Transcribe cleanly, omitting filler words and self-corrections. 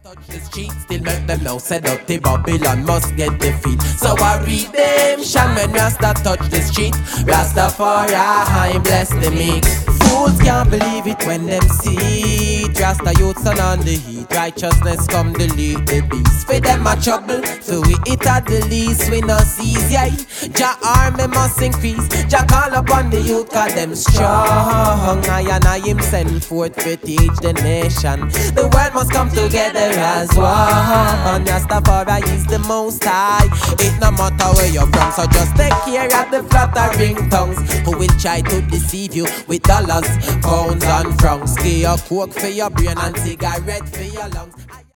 Touch the street, still make them know said up the Babylon must get defeat. So I redemption when Rasta touch the street. Rastafari bless the meek. Fools can't believe it when them see it. Rasta youths on the heat. Righteousness come delete the beast. For them a trouble, so we it at the least. We no seize, yeah. Jah army must increase. Jah call upon the youth, cause them strong. I and I him send forth to teach the nation. The world must come together as one. Rastafari is the most high. It no matter where you're from, so just take care of the fluttering tongues who will try to deceive you with dollars, pounds and francs. Give your coke for your brain and cigarette for your lungs.